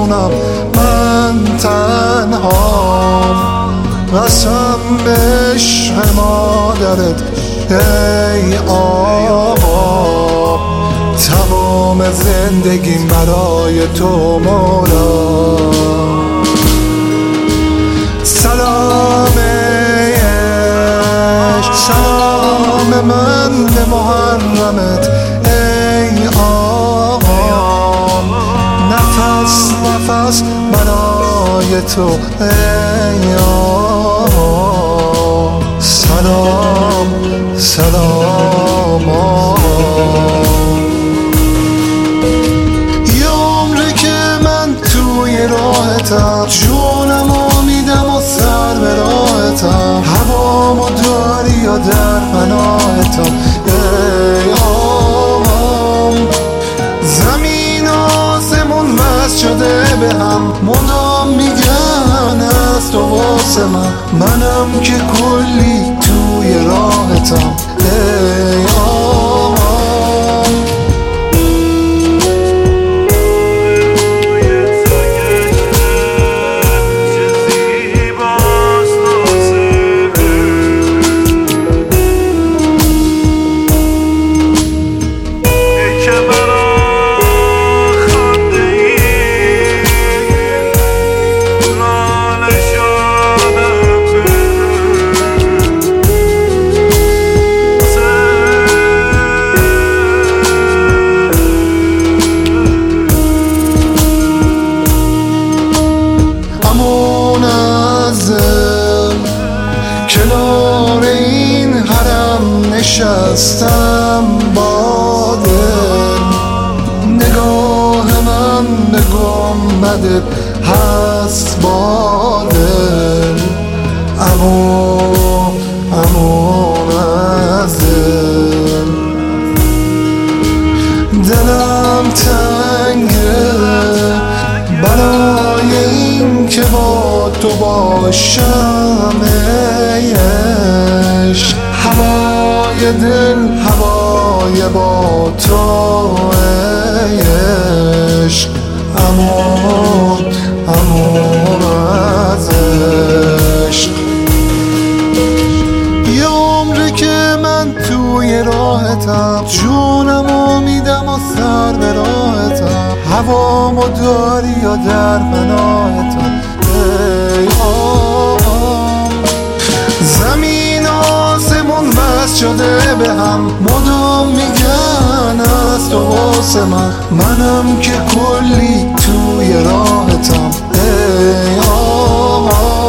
میمونم من تنهام. قسم به عشق مادرت ای آقا، تمام زندگیم برای تو مولا. سلام عشق، سلام من به محرمت ای آقا، نفس نفس برای تو ای آقا. سلام سلام آقا. یه عمره که من توی راحتم، جونمو میدم و سر به راحتم، هوامو داری یا در پناهتم ای آقام. زمین آسمون وصل شده به هم، مدام میگن از تو واسه منم که کلی توی راحتم ای آقام. کنار این حرم نشستم با دل، نگاه من به گنبدت هست با دل، امان از دل. دلم تنگه برای این که با تو باشم ای عشق، هوای دل هوای با تو ای عشق، امان از عشق. یه عمره که من توی راحتم، جونمو میدم و سر به راحتم، هوامو داری یا در پناهتم ای آقام. زمین آسمون وصل شده به هم، مدام میگن از تو واسه منم که کلی توی راحتم ای آقام.